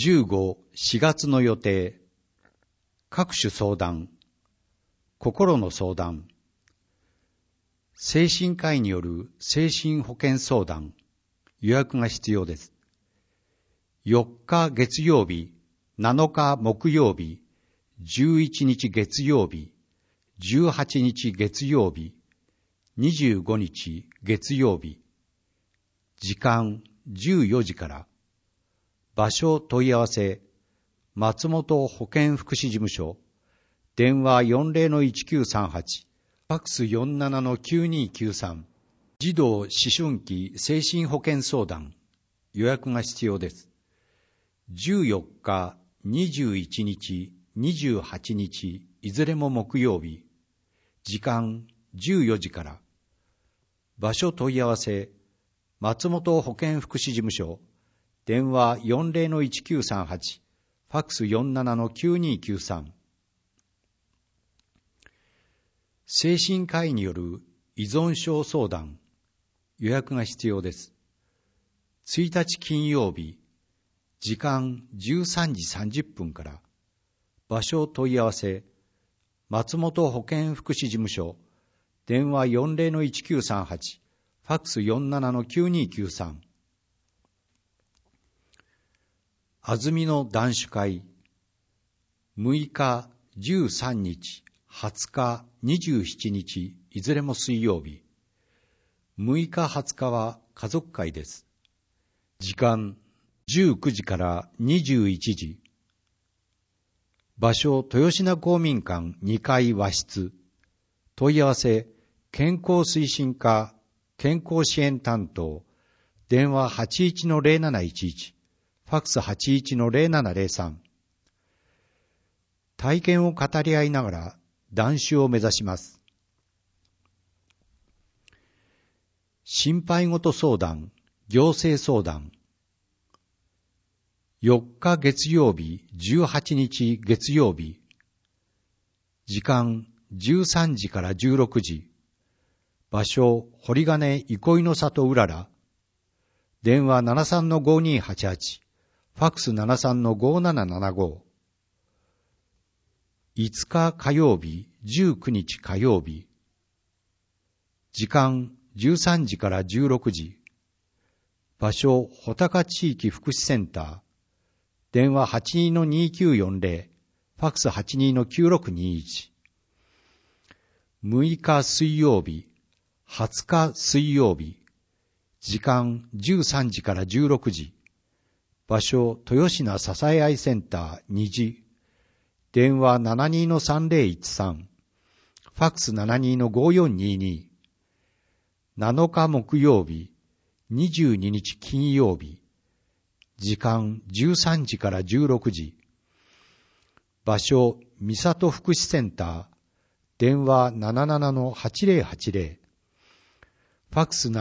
15、4月の予定。各種相談。心の相談。精神科医による精神保健相談。予約が必要です。4日月曜日、7日木曜日、11日月曜日、18日月曜日、25日月曜日。時間14時から。場所問い合わせ、松本保健福祉事務所、電話 40-1938、ファックス 47-9293、児童思春期精神保健相談、予約が必要です。14日、21日、28日、いずれも木曜日、時間14時から。場所問い合わせ、松本保健福祉事務所、電話 40-1938、ファックス 47-9293。精神科医による依存症相談、予約が必要です。1日金曜日、時間13時30分から。場所問い合わせ、松本保健福祉事務所、電話 40-1938、ファックス 47-9293。安曇野男子会、6日、13日、20日、27日、いずれも水曜日。6日、20日は家族会です。時間、19時から21時。場所、豊品公民館2階和室。問い合わせ、健康推進課、健康支援担当、電話 81-0711、ファックス 81-0703。体験を語り合いながら断酒を目指します。心配事相談、行政相談。4日月曜日、18日月曜日。時間13時から16時。場所、堀金憩いの里うらら。電話 73-5288。ファックス 73-5775。5日火曜日、19日火曜日。時間13時から16時。場所、穂高地域福祉センター。電話 82-2940。ファックス 82-9621。6日水曜日、20日水曜日。時間13時から16時。場所、豊品支え合いセンター2時。電話 72-3013。ファックス 72-5422。7日木曜日、22日金曜日。時間13時から16時。場所、三里福祉センター。電話 77-8080。ファックス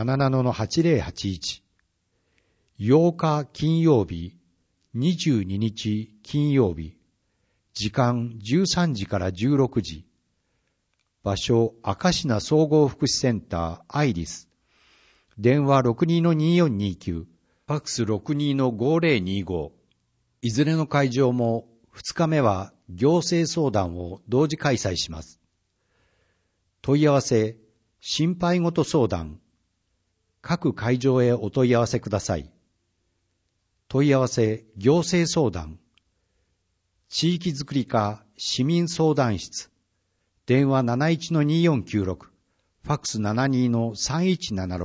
77-8081。8日金曜日、22日金曜日。時間13時から16時。場所、明科総合福祉センターアイリス。電話 62-2429。ファックス 62-5025。いずれの会場も2日目は行政相談を同時開催します。問い合わせ、心配事相談。各会場へお問い合わせください。問い合わせ、行政相談。地域づくり課市民相談室。電話 71-2496。ファックス 72-3176。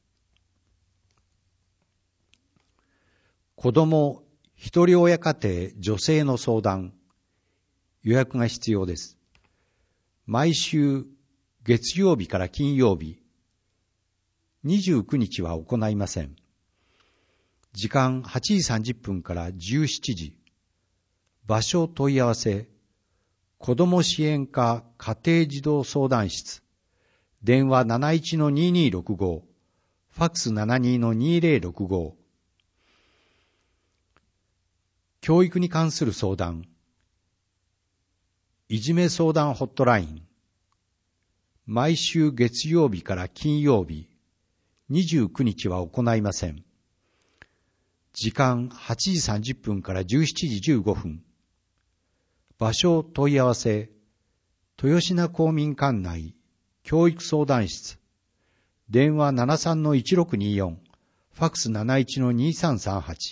子ども一人親家庭女性の相談。予約が必要です。毎週月曜日から金曜日。29日は行いません。時間8時30分から17時。場所問い合わせ、子ども支援課家庭児童相談室。電話 71-2265。ファックス 72-2065。教育に関する相談。いじめ相談ホットライン。毎週月曜日から金曜日。29日は行いません。 時間8時30分から17時15分。場所問い合わせ、豊品公民館内教育相談室。電話 73-1624、ファックス 71-2338。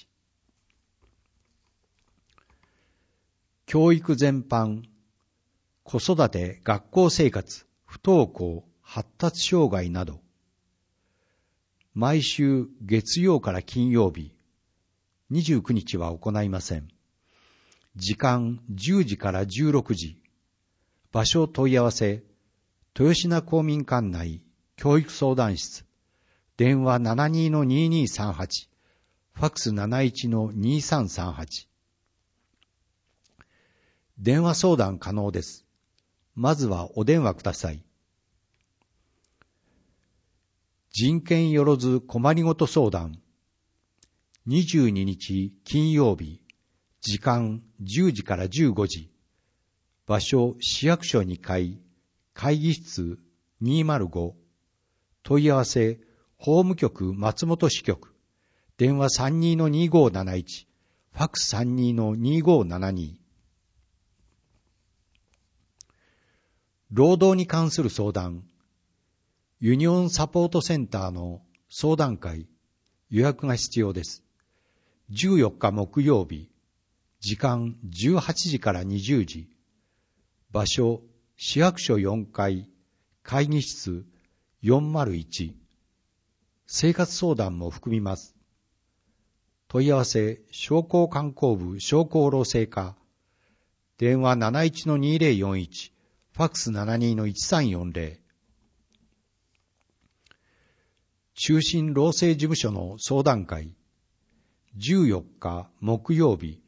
教育全般、子育て、学校生活、不登校、発達障害など、毎週月曜から金曜日、29日は行いません。時間10時から16時。場所問い合わせ、豊品公民館内教育相談室。電話 72-2238。ファックス 71-2338。電話相談可能です。まずはお電話ください。人権よろず困りごと相談。22日金曜日、時間10時から15時。場所市役所2階、会議室205。問い合わせ、法務局松本支局。電話 32-2571。ファックス 32-2572。労働に関する相談。ユニオンサポートセンターの相談会、予約が必要です。14日木曜日、時間18時から20時。場所、市役所4階、会議室401。生活相談も含みます。問い合わせ、商工観光部商工労政課。電話 71-2041。ファックス 72-1340。中心労政事務所の相談会。14日木曜日。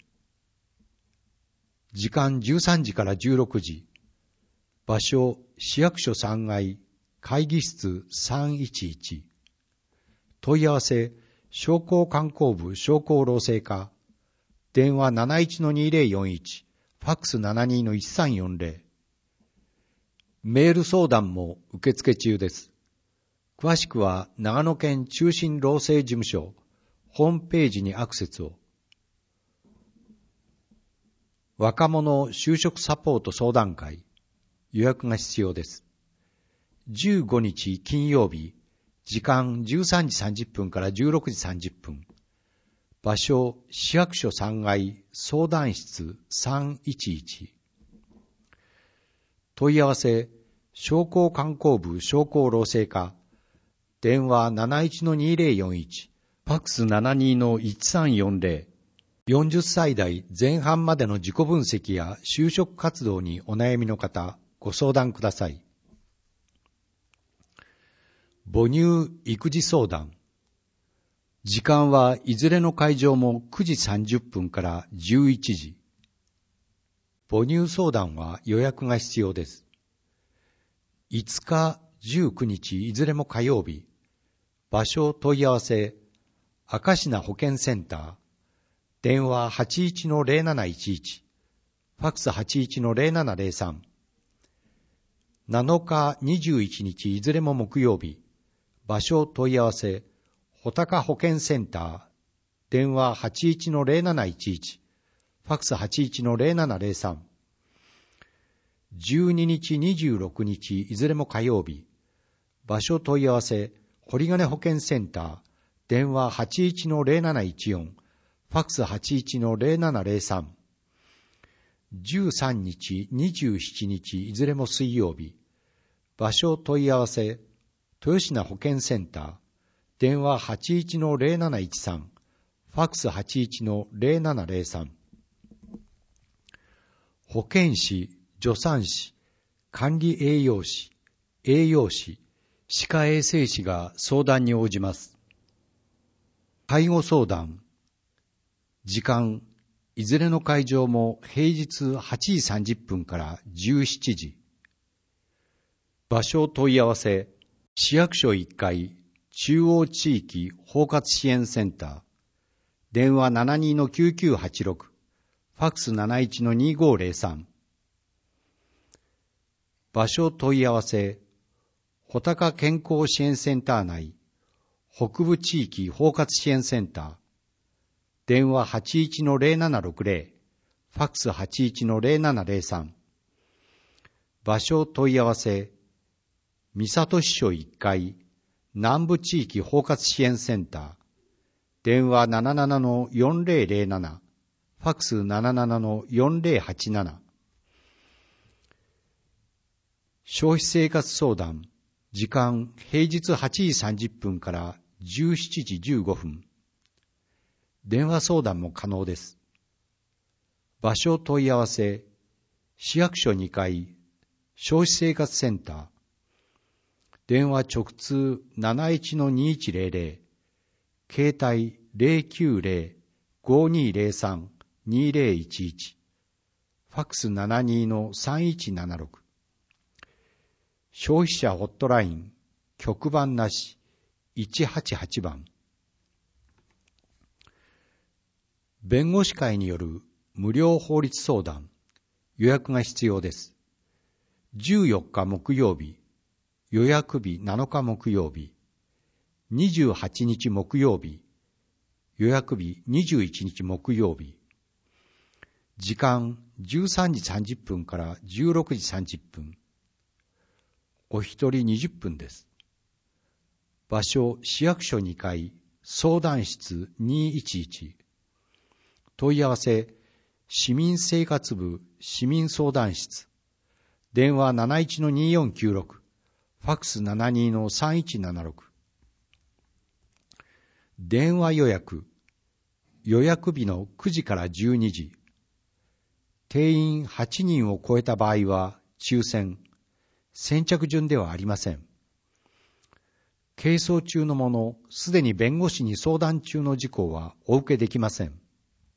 時間13時から16時。場所、市役所3階、会議室311。問い合わせ、商工観光部商工労政課。電話 71-2041。ファックス 72-1340。メール相談も受付中です。詳しくは長野県中心労政事務所ホームページにアクセスを。若者就職サポート相談会、予約が必要です。15日金曜日、時間13時30分から16時30分。場所、市役所3階、相談室311。問い合わせ、商工観光部商工労政課。電話 71-2041。ファックス 72-1340。40歳代前半までの自己分析や就職活動にお悩みの方、ご相談ください。母乳育児相談。時間はいずれの会場も9時30分から11時。母乳相談は予約が必要です。5日、19日いずれも火曜日。場所問い合わせ、明科保健センター。電話 81-0711。ファックス 81-0703。7日、21日いずれも木曜日。場所問い合わせ、穂高保健センター。電話 81-0711。ファックス 81-0703。12日、26日いずれも火曜日。場所問い合わせ、堀金保健センター。電話 81-0714。ファックス 81-0703。13日、27日いずれも水曜日。場所問い合わせ、豊品保健センター。電話 81-0713。ファックス 81-0703。保健師、助産師、管理栄養士、栄養士、歯科衛生士が相談に応じます。介護相談。時間、いずれの会場も平日8時30分から17時。場所問い合わせ、市役所1階、中央地域包括支援センター。電話 72-9986。ファックス 71-2503。場所問い合わせ、穂高健康支援センター内、北部地域包括支援センター。 電話 81-0760、ファックス 81-0703。場所問い合わせ、三郷支所1階、南部地域包括支援センター、電話 77-4007、ファックス 77-4087。消費生活相談、時間平日8時30分から17時15分。電話相談も可能です。場所問い合わせ、市役所2階、消費生活センター、電話直通 71-2100、携帯 090-5203-2011、ファックス 72-3176。消費者ホットライン、局番なし、188番。弁護士会による無料法律相談、予約が必要です。14日木曜日、予約日7日木曜日、28日木曜日、予約日21日木曜日。時間13時30分から16時30分。お一人20分です。場所、市役所2階、相談室211。問い合わせ、市民生活部市民相談室。電話 71-2496、ファックス 72-3176。電話予約、予約日の9時から12時。定員8人を超えた場合は抽選。先着順ではありません。係争中のもの、すでに弁護士に相談中の事項はお受けできません。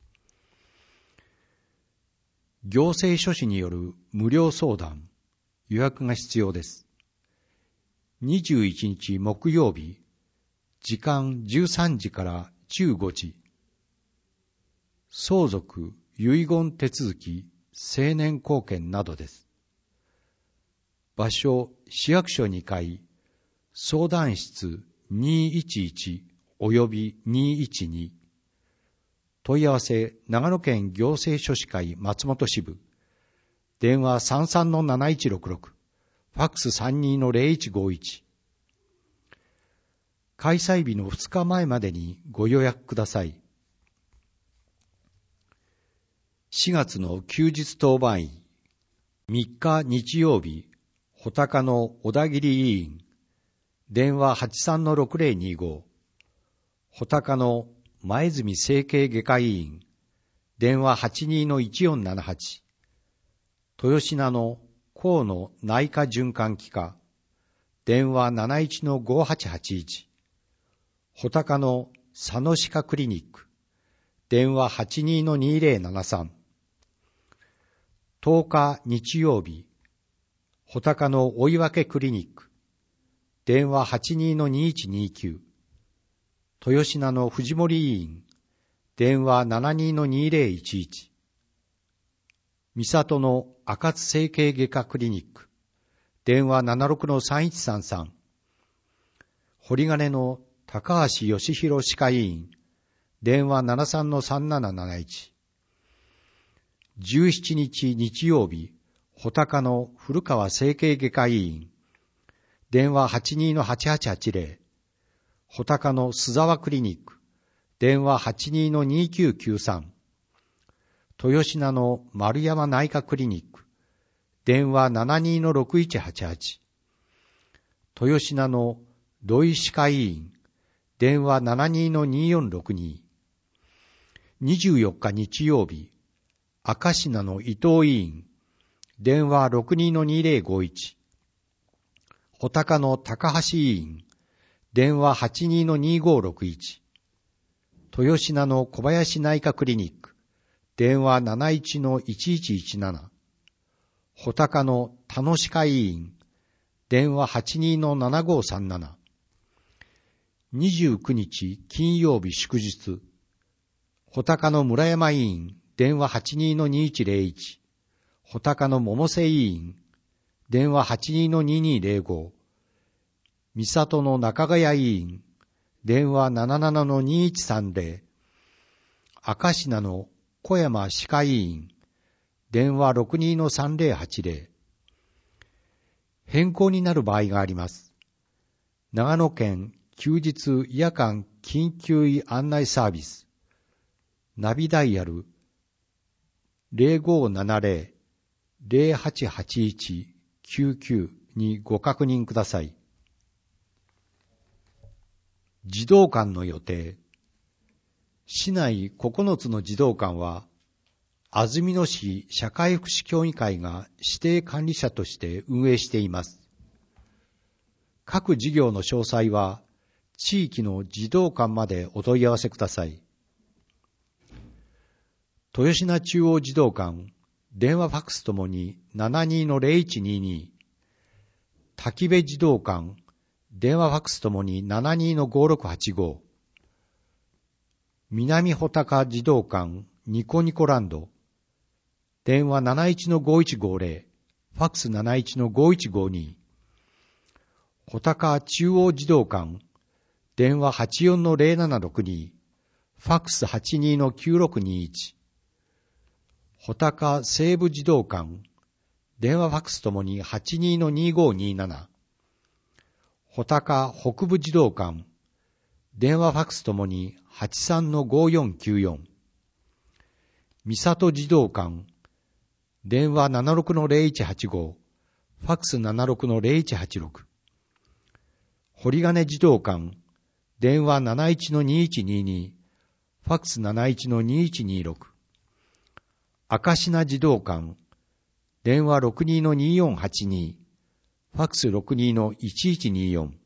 行政書士による無料相談、予約が必要です。21日木曜日、時間13時から15時。相続、遺言手続き、成年後見などです。場所、市役所2階、相談室211および212。問い合わせ、長野県行政書士会松本支部。電話 33-7166、ファックス 32-0151。開催日の2日前までにご予約ください。4月の休日当番員、3日日曜日、穂高の小田切委員、電話 83-6025、穂高の前住整形外科医院、電話 82-1478、豊品の河野内科循環器科、電話 71-5881、穂高の佐野歯科クリニック、電話 82-2073、10日日曜日、穂高の追分クリニック、電話 82-2129、豊品の藤森医院、電話 72-2011、三郷の赤津整形外科クリニック、電話 76-3133、堀金の高橋義弘歯科医院、電話 73-3771、17日日曜日、穂高の古川整形外科医院、電話 82-8880、穂高の須沢クリニック、電話 82-2993、豊品の丸山内科クリニック、電話 72-6188、豊品の土井歯科医院、電話 72-2462、24日日曜日、赤品の伊藤医院、電話 62-2051、穂高の高橋医院、電話 82-2561、豊品の小林内科クリニック、電話 71-1117、穂高の田野歯科医院、電話 82-7537、29日金曜日祝日、穂高の村山医院、電話 82-2101、穂高の百瀬医院、電話 82-2205、三郷の中ヶ谷医院、電話 77-2130、 明科の小山歯科医院、電話 62-3080。変更になる場合があります。長野県休日夜間緊急医案内サービス、ナビダイヤル 0570-088199 にご確認ください。児童館の予定。市内9つの児童館は、安曇野市社会福祉協議会が指定管理者として運営しています。各事業の詳細は、地域の児童館までお問い合わせください。豊品中央児童館、電話ファックスともに 72-0122、滝部児童館、電話ファックスともに 72-5685、南穂高児童館、ニコニコランド、電話 71-5150、ファックス 71-5152、穂高中央児童館、電話 84-0762、ファックス 82-9621、穂高西部児童館、電話ファックスともに 82-2527、穂高北部児童館、電話ファックスともに 83-5494、三郷児童館、電話 76-0185、ファックス 76-0186、堀金児童館、電話 71-2122、ファックス 71-2126、明科児童館、電話 62-2482、ファックス 62-1124、